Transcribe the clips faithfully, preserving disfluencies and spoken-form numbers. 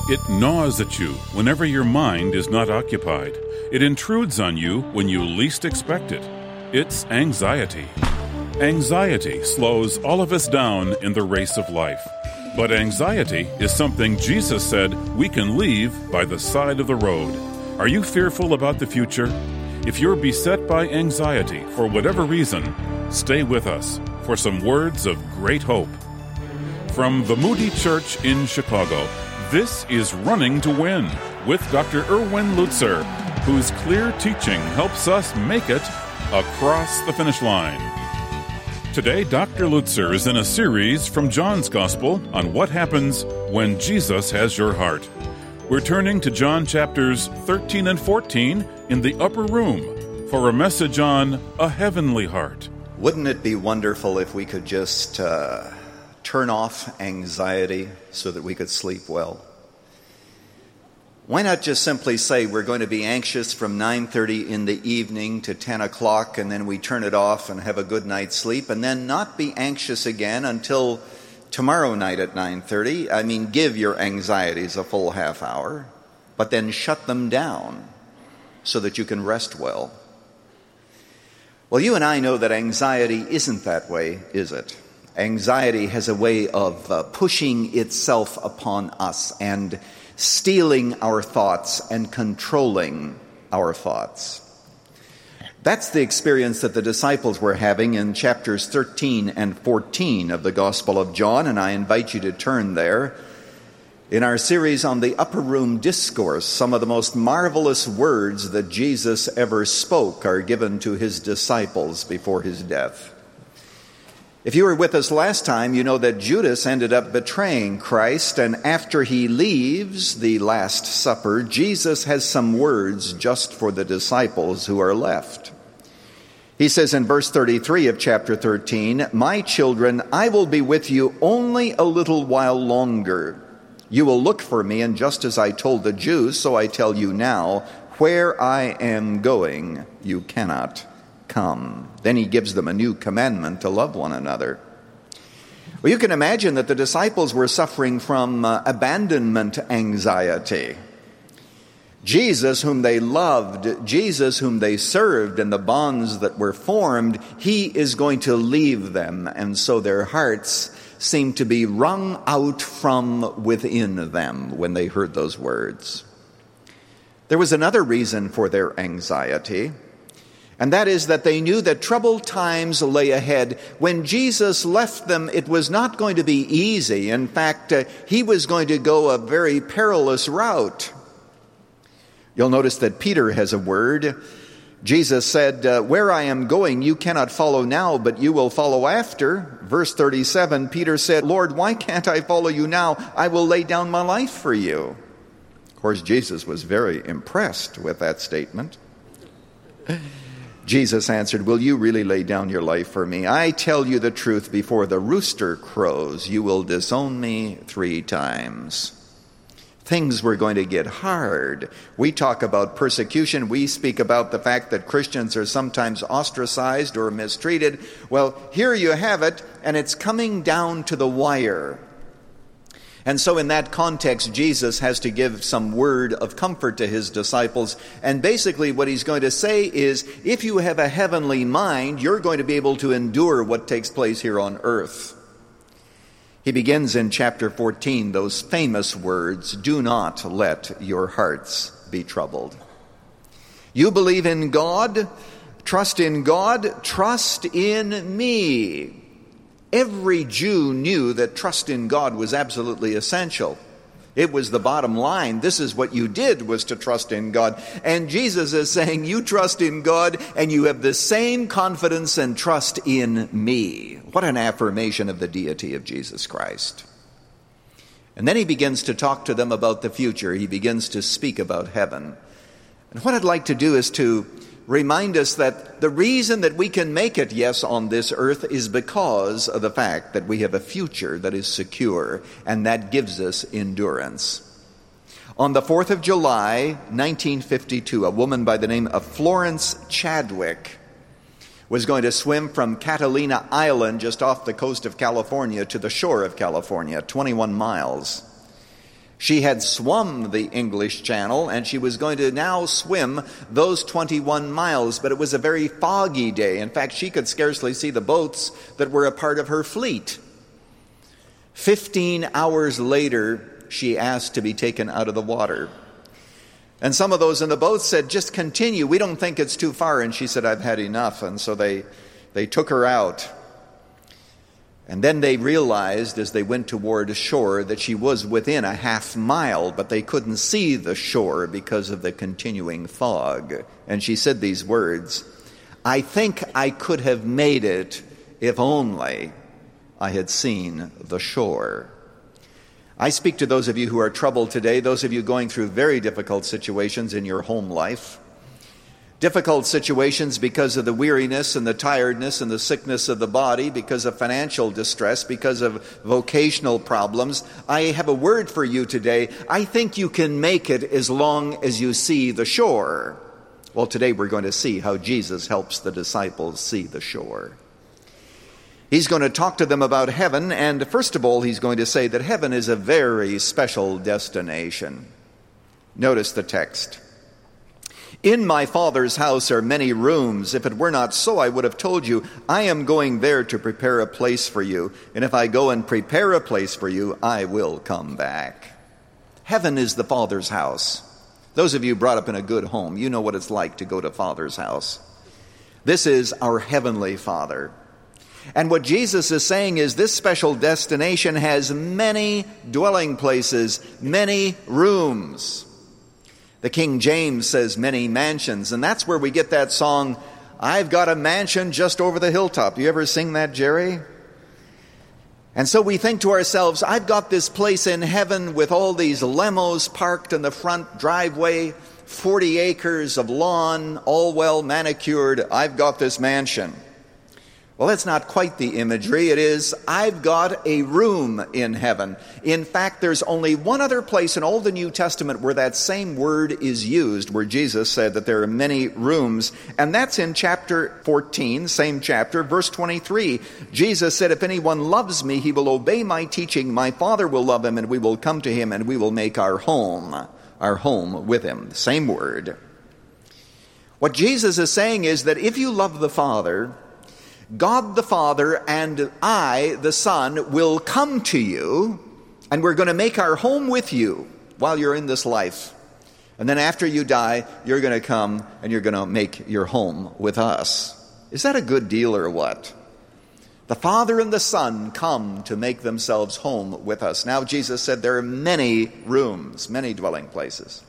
It gnaws at you whenever your mind is not occupied. It intrudes on you when you least expect it. It's anxiety. Anxiety slows all of us down in the race of life. But anxiety is something Jesus said we can leave by the side of the road. Are you fearful about the future? If you're beset by anxiety for whatever reason, stay with us for some words of great hope. From the Moody Church in Chicago, this is Running to Win with Doctor Erwin Lutzer, whose clear teaching helps us make it across the finish line. Today, Doctor Lutzer is in a series from John's Gospel on what happens when Jesus has your heart. We're turning to John chapters thirteen and fourteen in the upper room for a message on a heavenly heart. Wouldn't it be wonderful if we could just uh, turn off anxiety so that we could sleep well? Why not just simply say we're going to be anxious from nine thirty in the evening to ten o'clock, and then we turn it off and have a good night's sleep, and then not be anxious again until tomorrow night at nine thirty? I mean, give your anxieties a full half hour, but then shut them down so that you can rest well. Well, you and I know that anxiety isn't that way, is it? Anxiety has a way of uh, pushing itself upon us and stealing our thoughts and controlling our thoughts. That's the experience that the disciples were having in chapters thirteen and fourteen of the Gospel of John, and I invite you to turn there. In our series on the Upper Room Discourse, some of the most marvelous words that Jesus ever spoke are given to his disciples before his death. If you were with us last time, you know that Judas ended up betraying Christ, and after he leaves the Last Supper, Jesus has some words just for the disciples who are left. He says in verse thirty-three of chapter thirteen, "My children, I will be with you only a little while longer. You will look for me, and just as I told the Jews, so I tell you now, where I am going, you cannot come." Then he gives them a new commandment to love one another. Well, you can imagine that the disciples were suffering from uh, abandonment anxiety. Jesus, whom they loved, Jesus, whom they served, and the bonds that were formed, he is going to leave them. And so their hearts seemed to be wrung out from within them when they heard those words. There was another reason for their anxiety, and that is that they knew that troubled times lay ahead. When Jesus left them, it was not going to be easy. In fact, uh, he was going to go a very perilous route. You'll notice that Peter has a word. Jesus said, uh, "Where I am going, you cannot follow now, but you will follow after." Verse thirty-seven, Peter said, "Lord, why can't I follow you now? I will lay down my life for you." Of course, Jesus was very impressed with that statement. Jesus answered, "Will you really lay down your life for me? I tell you the truth, before the rooster crows, you will disown me three times." Things were going to get hard. We talk about persecution. We speak about the fact that Christians are sometimes ostracized or mistreated. Well, here you have it, and it's coming down to the wire. And so in that context, Jesus has to give some word of comfort to his disciples. And basically what he's going to say is, if you have a heavenly mind, you're going to be able to endure what takes place here on earth. He begins in chapter fourteen, those famous words, "Do not let your hearts be troubled." You believe in God, trust in God, trust in me. Every Jew knew that trust in God was absolutely essential. It was the bottom line. This is what you did, was to trust in God. And Jesus is saying, you trust in God and you have the same confidence and trust in me. What an affirmation of the deity of Jesus Christ. And then he begins to talk to them about the future. He begins to speak about heaven. And what I'd like to do is to remind us that the reason that we can make it, yes, on this earth is because of the fact that we have a future that is secure, and that gives us endurance. On the fourth of July, nineteen fifty-two, a woman by the name of Florence Chadwick was going to swim from Catalina Island, just off the coast of California, to the shore of California, twenty-one miles. She had swum the English Channel, and she was going to now swim those twenty-one miles, but it was a very foggy day. In fact, she could scarcely see the boats that were a part of her fleet. Fifteen hours later, she asked to be taken out of the water. And some of those in the boat said, just continue, we don't think it's too far. And she said, I've had enough. And so they, they took her out. And then they realized as they went toward shore that she was within a half mile, but they couldn't see the shore because of the continuing fog. And she said these words, I think I could have made it if only I had seen the shore. I speak to those of you who are troubled today, those of you going through very difficult situations in your home life. Difficult situations because of the weariness and the tiredness and the sickness of the body, because of financial distress, because of vocational problems. I have a word for you today. I think you can make it as long as you see the shore. Well, today we're going to see how Jesus helps the disciples see the shore. He's going to talk to them about heaven, and first of all, he's going to say that heaven is a very special destination. Notice the text. In my Father's house are many rooms. If it were not so, I would have told you, I am going there to prepare a place for you. And if I go and prepare a place for you, I will come back. Heaven is the Father's house. Those of you brought up in a good home, you know what it's like to go to Father's house. This is our heavenly Father. And what Jesus is saying is this special destination has many dwelling places, many rooms. The King James says many mansions, and that's where we get that song, I've got a mansion just over the hilltop. You ever sing that, Jerry? And so we think to ourselves, I've got this place in heaven with all these lemos parked in the front driveway, forty acres of lawn, all well manicured. I've got this mansion. Well, that's not quite the imagery. It is, I've got a room in heaven. In fact, there's only one other place in all the New Testament where that same word is used, where Jesus said that there are many rooms, and that's in chapter fourteen, same chapter, verse twenty-three. Jesus said, if anyone loves me, he will obey my teaching. My Father will love him, and we will come to him, and we will make our home, our home with him. Same word. What Jesus is saying is that if you love the Father, God the Father and I, the Son, will come to you, and we're going to make our home with you while you're in this life. And then after you die, you're going to come and you're going to make your home with us. Is that a good deal or what? The Father and the Son come to make themselves home with us. Now, Jesus said there are many rooms, many dwelling places.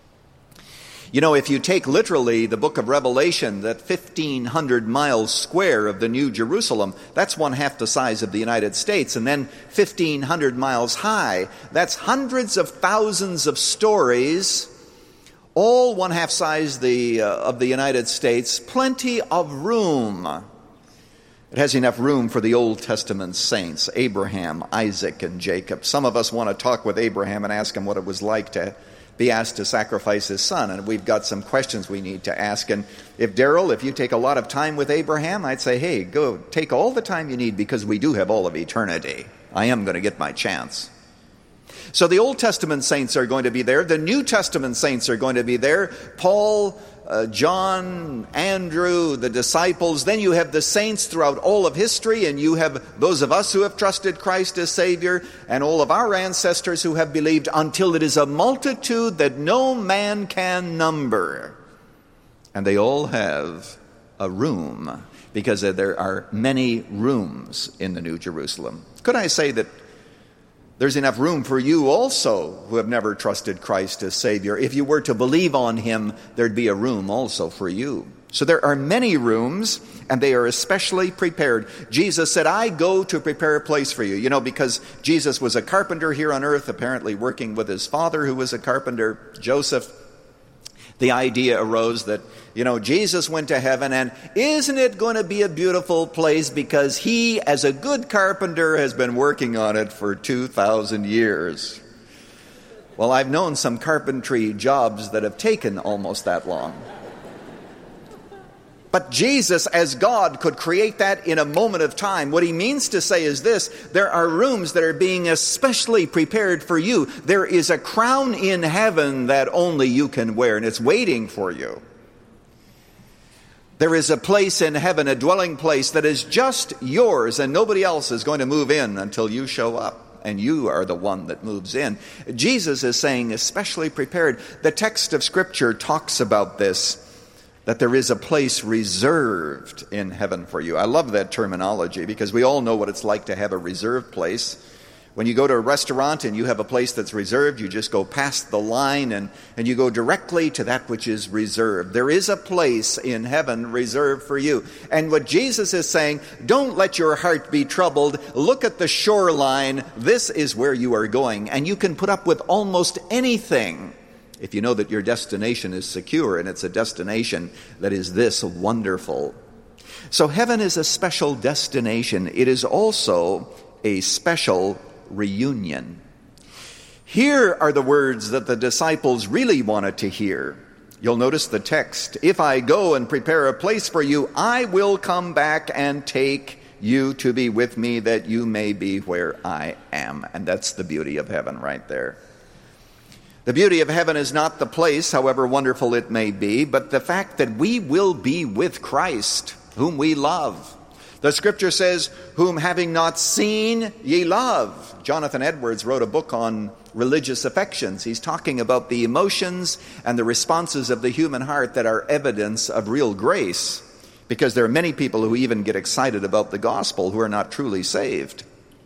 You know, if you take literally the book of Revelation, that fifteen hundred miles square of the New Jerusalem, that's one half the size of the United States. And then fifteen hundred miles high, that's hundreds of thousands of stories, all one half size the, uh, of the United States, plenty of room. It has enough room for the Old Testament saints, Abraham, Isaac, and Jacob. Some of us want to talk with Abraham and ask him what it was like to be asked to sacrifice his son, and we've got some questions we need to ask. And if Darrell, if you take a lot of time with Abraham, I'd say, hey, go take all the time you need, because we do have all of eternity. I am going to get my chance. So the Old Testament saints are going to be there. The New Testament saints are going to be there. Paul, uh, John, Andrew, the disciples. Then you have the saints throughout all of history, and you have those of us who have trusted Christ as Savior, and all of our ancestors who have believed, until it is a multitude that no man can number. And they all have a room, because there are many rooms in the New Jerusalem. Could I say that there's enough room for you also who have never trusted Christ as Savior? If you were to believe on him, there'd be a room also for you. So there are many rooms, and they are especially prepared. Jesus said, I go to prepare a place for you. You know, because Jesus was a carpenter here on earth, apparently working with his father who was a carpenter, Joseph. The idea arose that, you know, Jesus went to heaven, and isn't it going to be a beautiful place because he, as a good carpenter, has been working on it for two thousand years. Well, I've known some carpentry jobs that have taken almost that long. But Jesus, as God, could create that in a moment of time. What he means to say is this: there are rooms that are being especially prepared for you. There is a crown in heaven that only you can wear, and it's waiting for you. There is a place in heaven, a dwelling place that is just yours, and nobody else is going to move in until you show up, and you are the one that moves in. Jesus is saying, especially prepared. The text of Scripture talks about this, that there is a place reserved in heaven for you. I love that terminology because we all know what it's like to have a reserved place. When you go to a restaurant and you have a place that's reserved, you just go past the line and, and you go directly to that which is reserved. There is a place in heaven reserved for you. And what Jesus is saying, don't let your heart be troubled. Look at the shoreline. This is where you are going. And you can put up with almost anything if you know that your destination is secure, and it's a destination that is this wonderful. So heaven is a special destination. It is also a special reunion. Here are the words that the disciples really wanted to hear. You'll notice the text. If I go and prepare a place for you, I will come back and take you to be with me, that you may be where I am. And that's the beauty of heaven right there. The beauty of heaven is not the place, however wonderful it may be, but the fact that we will be with Christ, whom we love. The Scripture says, whom having not seen, ye love. Jonathan Edwards wrote a book on religious affections. He's talking about the emotions and the responses of the human heart that are evidence of real grace, because there are many people who even get excited about the gospel who are not truly saved.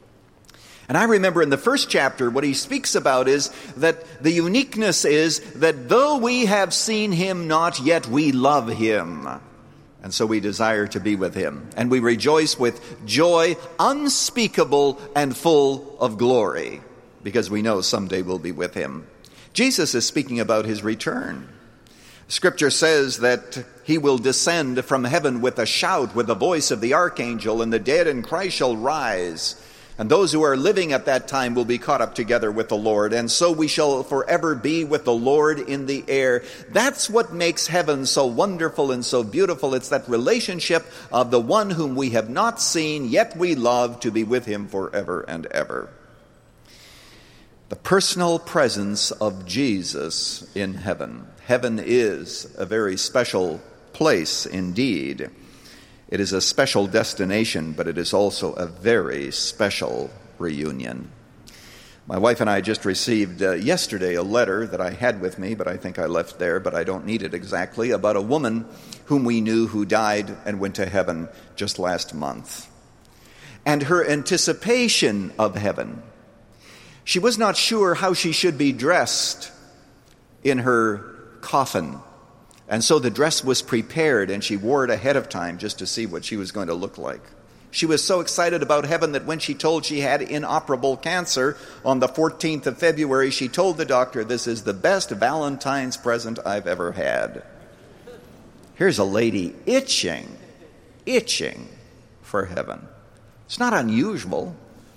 And I remember in the first chapter, what he speaks about is that the uniqueness is that though we have seen him not, yet we love him. And so we desire to be with him. And we rejoice with joy unspeakable and full of glory, because we know someday we'll be with him. Jesus is speaking about his return. Scripture says that he will descend from heaven with a shout, with the voice of the archangel, and the dead in Christ shall rise. And those who are living at that time will be caught up together with the Lord. And so we shall forever be with the Lord in the air. That's what makes heaven so wonderful and so beautiful. It's that relationship of the one whom we have not seen, yet we love, to be with him forever and ever. The personal presence of Jesus in heaven. Heaven is a very special place indeed. It is a special destination, but it is also a very special reunion. My wife and I just received uh, yesterday a letter that I had with me, but I think I left there, but I don't need it exactly, about a woman whom we knew who died and went to heaven just last month. And her anticipation of heaven. She was not sure how she should be dressed in her coffin. And so the dress was prepared, and she wore it ahead of time just to see what she was going to look like. She was so excited about heaven that when she told she had inoperable cancer on the fourteenth of February, she told the doctor, "This is the best Valentine's present I've ever had." Here's a lady itching, itching for heaven. It's not unusual.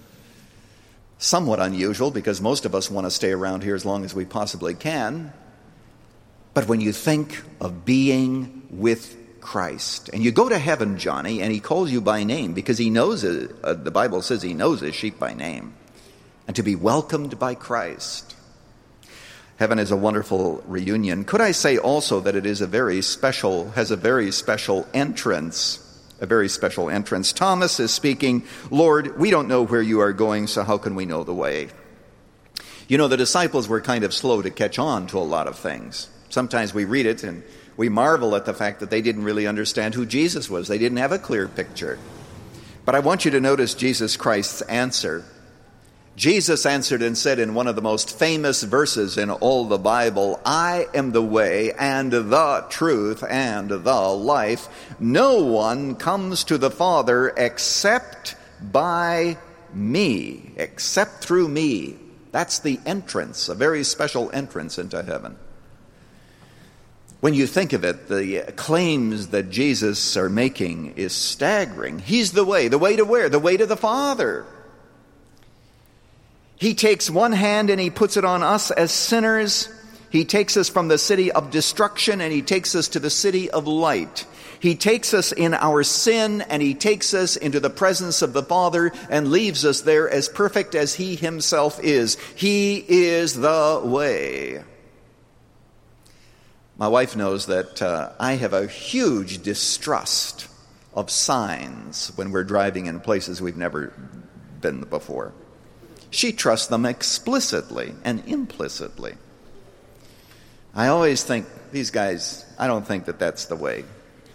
Somewhat unusual, because most of us want to stay around here as long as we possibly can. But when you think of being with Christ, and you go to heaven, Johnny, and he calls you by name, because he knows it, uh, the Bible says he knows his sheep by name, and to be welcomed by Christ. Heaven is a wonderful reunion. Could I say also that it is a very special, has a very special entrance, a very special entrance. Thomas is speaking, "Lord, we don't know where you are going, so how can we know the way?" You know, the disciples were kind of slow to catch on to a lot of things. Sometimes we read it and we marvel at the fact that they didn't really understand who Jesus was. They didn't have a clear picture. But I want you to notice Jesus Christ's answer. Jesus answered and said in one of the most famous verses in all the Bible, "I am the way and the truth and the life. No one comes to the Father except by me," except through me. That's the entrance, a very special entrance into heaven. When you think of it, the claims that Jesus are making is staggering. He's the way. The way to where? The way to the Father. He takes one hand and he puts it on us as sinners. He takes us from the city of destruction and he takes us to the city of light. He takes us in our sin and he takes us into the presence of the Father and leaves us there as perfect as he himself is. He is the way. My wife knows that uh, I have a huge distrust of signs when we're driving in places we've never been before. She trusts them explicitly and implicitly. I always think, these guys, I don't think that that's the way.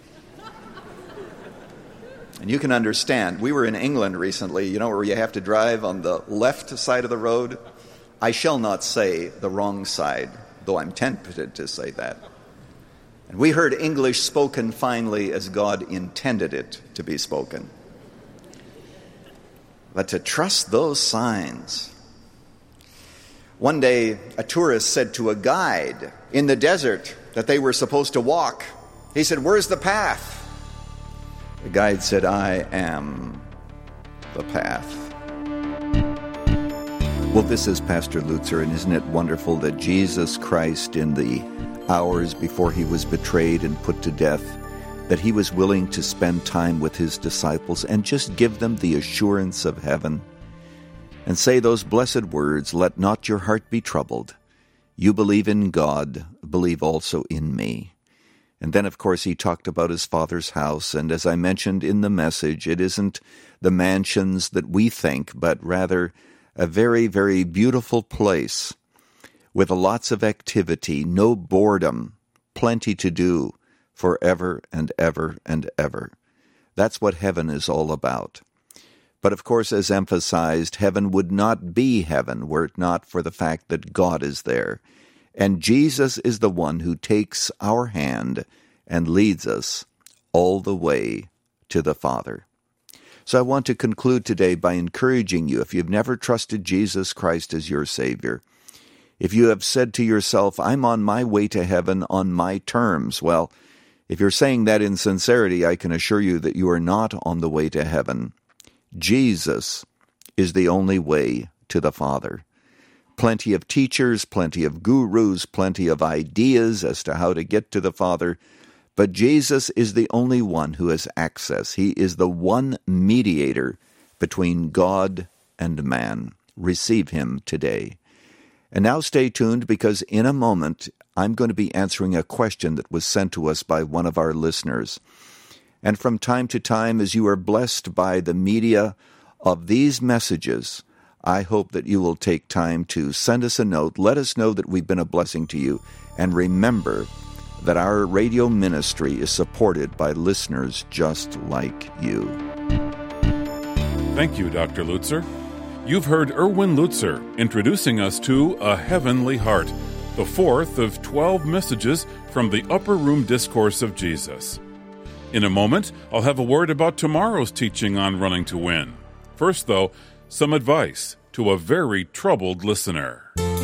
And you can understand, we were in England recently, you know, where you have to drive on the left side of the road. I shall not say the wrong side, though I'm tempted to say that. And we heard English spoken finely as God intended it to be spoken. But to trust those signs. One day, a tourist said to a guide in the desert that they were supposed to walk. He said, "Where's the path?" The guide said, "I am the path." Well, this is Pastor Lutzer, and isn't it wonderful that Jesus Christ, in the hours before he was betrayed and put to death, that he was willing to spend time with his disciples and just give them the assurance of heaven and say those blessed words, "Let not your heart be troubled. You believe in God, believe also in me." And then, of course, he talked about his Father's house, and as I mentioned in the message, it isn't the mansions that we think, but rather a very, very beautiful place with lots of activity, no boredom, plenty to do forever and ever and ever. That's what heaven is all about. But of course, as emphasized, heaven would not be heaven were it not for the fact that God is there. And Jesus is the one who takes our hand and leads us all the way to the Father. So I want to conclude today by encouraging you, if you've never trusted Jesus Christ as your Savior, if you have said to yourself, "I'm on my way to heaven on my terms," well, if you're saying that in sincerity, I can assure you that you are not on the way to heaven. Jesus is the only way to the Father. Plenty of teachers, plenty of gurus, plenty of ideas as to how to get to the Father, but Jesus is the only one who has access. He is the one mediator between God and man. Receive him today. And now stay tuned, because in a moment I'm going to be answering a question that was sent to us by one of our listeners. And from time to time, as you are blessed by the media of these messages, I hope that you will take time to send us a note. Let us know that we've been a blessing to you. And remember that our radio ministry is supported by listeners just like you. Thank you, Doctor Lutzer. You've heard Erwin Lutzer introducing us to A Heavenly Heart, the fourth of twelve messages from the Upper Room Discourse of Jesus. In a moment, I'll have a word about tomorrow's teaching on running to win. First, though, some advice to a very troubled listener.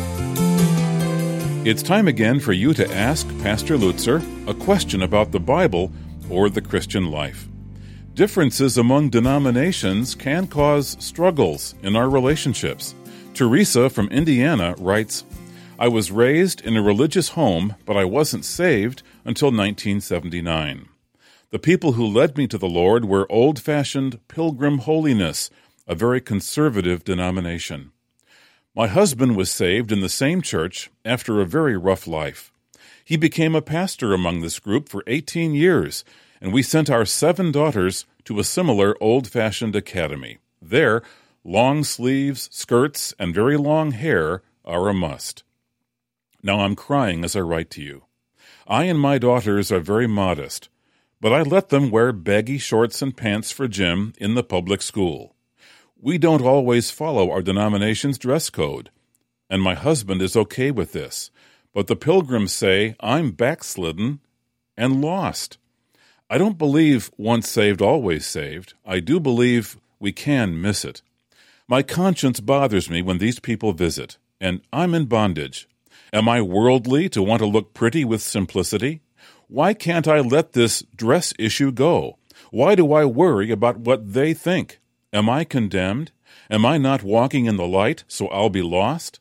It's time again for you to ask Pastor Lutzer a question about the Bible or the Christian life. Differences among denominations can cause struggles in our relationships. Teresa from Indiana writes, "I was raised in a religious home, but I wasn't saved until nineteen seventy-nine. The people who led me to the Lord were old-fashioned Pilgrim Holiness, a very conservative denomination. My husband was saved in the same church after a very rough life. He became a pastor among this group for eighteen years, and we sent our seven daughters to a similar old-fashioned academy. There, long sleeves, skirts, and very long hair are a must. Now I'm crying as I write to you. I and my daughters are very modest, but I let them wear baggy shorts and pants for gym in the public school. We don't always follow our denomination's dress code, and my husband is okay with this, but the pilgrims say I'm backslidden and lost. I don't believe once saved, always saved. I do believe we can miss it. My conscience bothers me when these people visit, and I'm in bondage. Am I worldly to want to look pretty with simplicity? Why can't I let this dress issue go? Why do I worry about what they think? Am I condemned? Am I not walking in the light, so I'll be lost?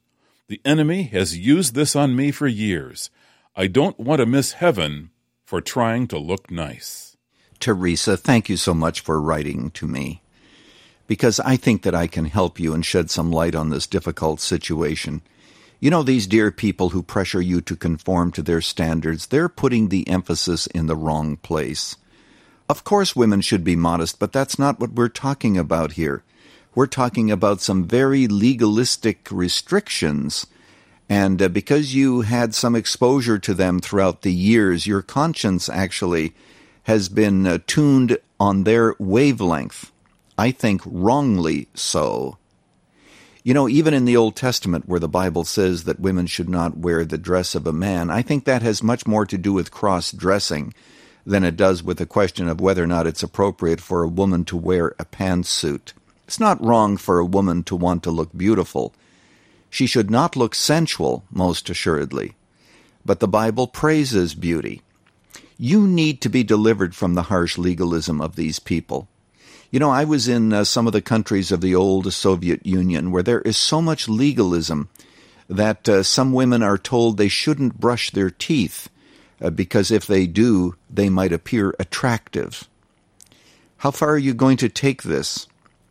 The enemy has used this on me for years. I don't want to miss heaven for trying to look nice. Teresa, thank you so much for writing to me, because I think that I can help you and shed some light on this difficult situation. You know, these dear people who pressure you to conform to their standards, they're putting the emphasis in the wrong place. Of course women should be modest, but that's not what we're talking about here. We're talking about some very legalistic restrictions, and uh, because you had some exposure to them throughout the years, your conscience actually has been uh, tuned on their wavelength. I think wrongly so. You know, even in the Old Testament, where the Bible says that women should not wear the dress of a man, I think that has much more to do with cross-dressing than it does with the question of whether or not it's appropriate for a woman to wear a pantsuit. It's not wrong for a woman to want to look beautiful. She should not look sensual, most assuredly. But the Bible praises beauty. You need to be delivered from the harsh legalism of these people. You know, I was in uh, some of the countries of the old Soviet Union where there is so much legalism that uh, some women are told they shouldn't brush their teeth uh, because if they do, they might appear attractive. How far are you going to take this?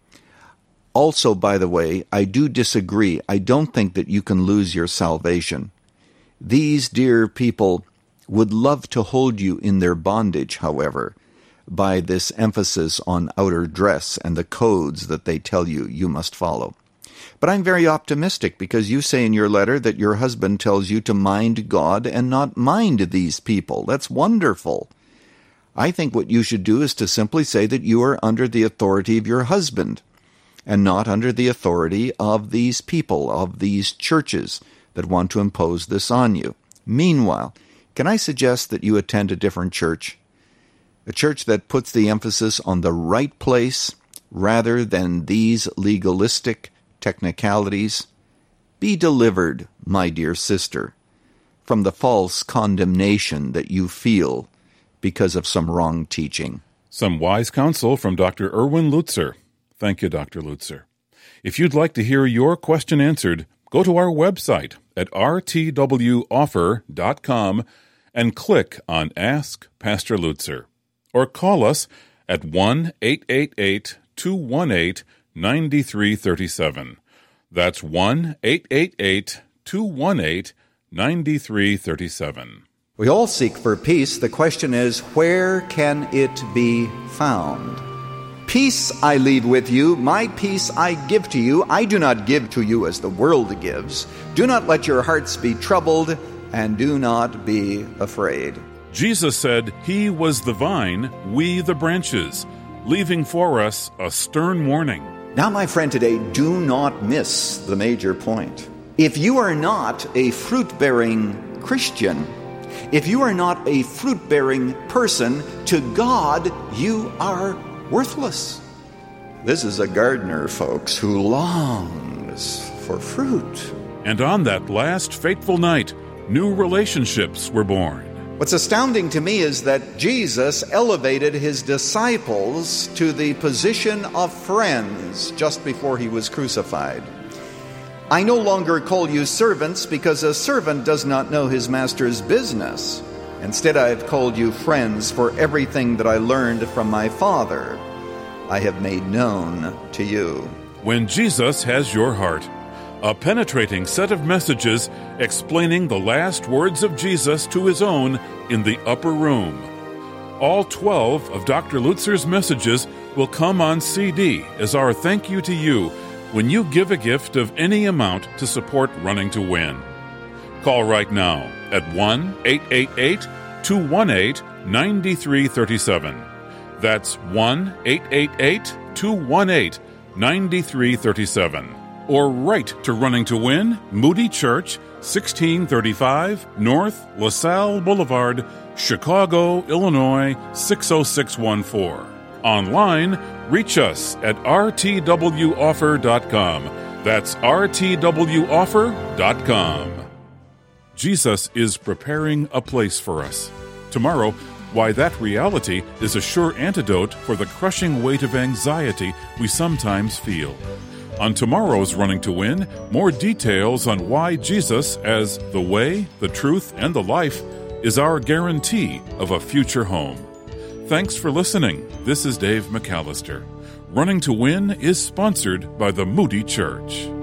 Also, by the way, I do disagree. I don't think that you can lose your salvation. These dear people would love to hold you in their bondage, however, by this emphasis on outer dress and the codes that they tell you you must follow. But I'm very optimistic because you say in your letter that your husband tells you to mind God and not mind these people. That's wonderful. I think what you should do is to simply say that you are under the authority of your husband and not under the authority of these people, of these churches that want to impose this on you. Meanwhile, can I suggest that you attend a different church? A church that puts the emphasis on the right place rather than these legalistic technicalities. Be delivered, my dear sister, from the false condemnation that you feel because of some wrong teaching. Some wise counsel from Doctor Erwin Lutzer. Thank you, Doctor Lutzer. If you'd like to hear your question answered, go to our website at r t w offer dot com and click on Ask Pastor Lutzer. Or call us at one eight eight eight, two one eight, nine three three seven. That's one eight eight eight, two one eight, nine three three seven. We all seek for peace. The question is, where can it be found? Peace I leave with you, my peace I give to you. I do not give to you as the world gives. Do not let your hearts be troubled, and do not be afraid. Jesus said he was the vine, we the branches, leaving for us a stern warning. Now, my friend, today, do not miss the major point. If you are not a fruit-bearing Christian, if you are not a fruit-bearing person, to God you are worthless. This is a gardener, folks, who longs for fruit. And on that last fateful night, new relationships were born. What's astounding to me is that Jesus elevated his disciples to the position of friends just before he was crucified. I no longer call you servants because a servant does not know his master's business. Instead, I have called you friends, for everything that I learned from my Father I have made known to you. When Jesus has your heart, a penetrating set of messages explaining the last words of Jesus to his own in the upper room. All twelve of Doctor Lutzer's messages will come on C D as our thank you to you when you give a gift of any amount to support Running to Win. Call right now at one eight eight eight, two one eight, nine three three seven. That's one eight eight eight, two one eight, nine three three seven. Or write to Running to Win, Moody Church, sixteen thirty-five North LaSalle Boulevard, Chicago, Illinois, six oh six one four. Online, reach us at r t w offer dot com. That's r t w offer dot com. Jesus is preparing a place for us. Tomorrow, why that reality is a sure antidote for the crushing weight of anxiety we sometimes feel. On tomorrow's Running to Win, more details on why Jesus, as the way, the truth, and the life, is our guarantee of a future home. Thanks for listening. This is Dave McAllister. Running to Win is sponsored by the Moody Church.